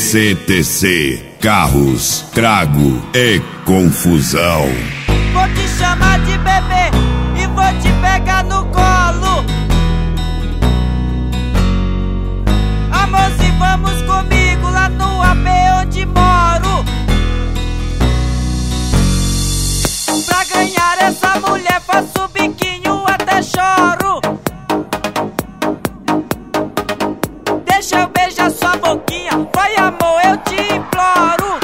CTC, carros, trago e confusão. Vou te chamar de bebê e vou te pegar no colo. Amor, se vamos comigo lá no AP onde moro. Pra ganhar essa mulher faço biquinho até choro. Deixa eu beijar sua boquinha, vai amor, eu te imploro.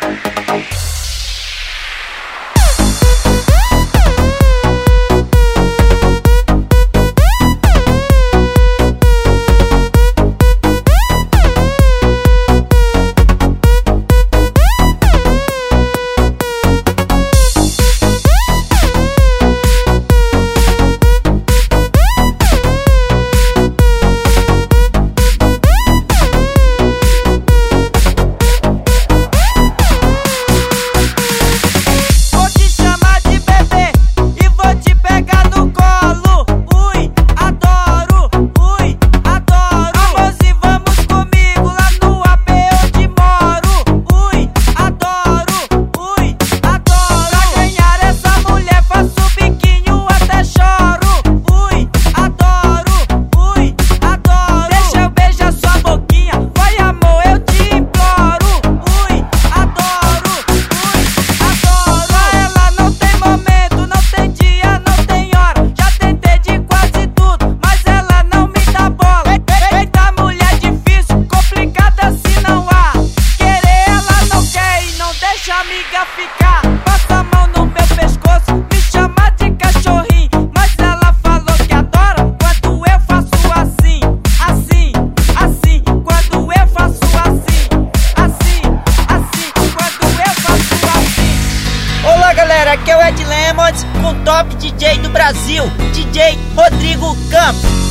Amiga ficar, passa a mão no meu pescoço, me chama de cachorrinho, mas ela falou que adora quando eu faço assim, assim, assim, quando eu faço assim, assim, assim, quando eu faço assim. Olá galera, aqui é o Ed Lemons com o top DJ do Brasil, DJ Rodrigo Campos.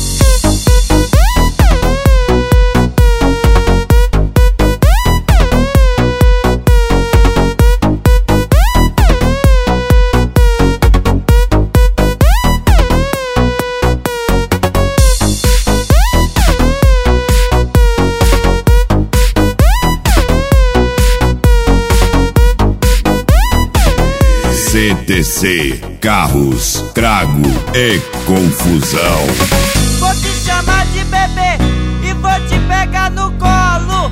CTC, carros, trago e confusão. Vou te chamar de bebê e vou te pegar no colo.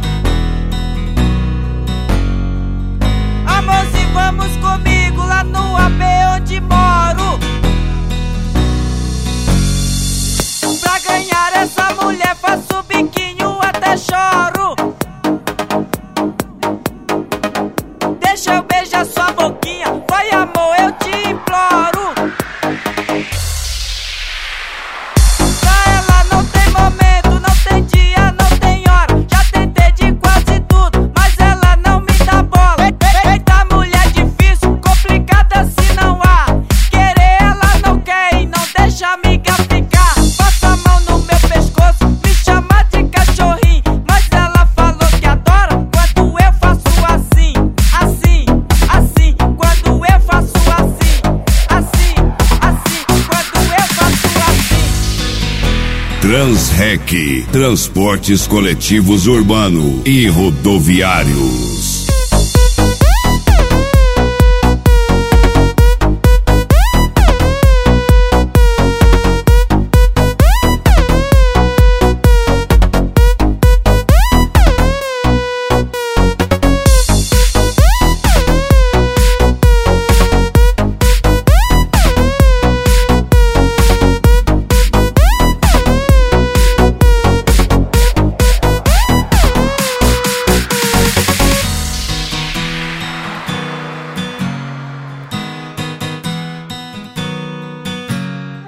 Amor, se vamos comigo lá no AP onde moro. Pra ganhar essa mulher faço biquinho até choro. Deixa eu beijar sua boquinha, vai amor, eu te imploro. Pra ela não tem momento, não tem dia, não tem hora. Já tentei de quase tudo, mas ela não me dá bola. Eita mulher difícil, complicada se não há. Querer ela não quer e não deixa a amiga ficar. Passa a mão no meu pescoço, me chama de cachorrinho, mas ela falou que adora quando eu faço assim, assim, assim, quando eu faço assim, assim, assim, quando eu faço assim. Transrec, transportes coletivos urbano e rodoviários.